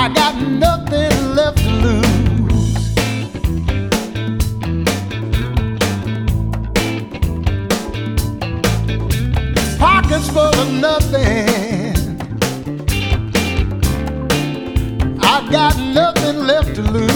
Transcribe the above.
I got nothing left to lose. Pockets full of nothing. I got nothing left to lose.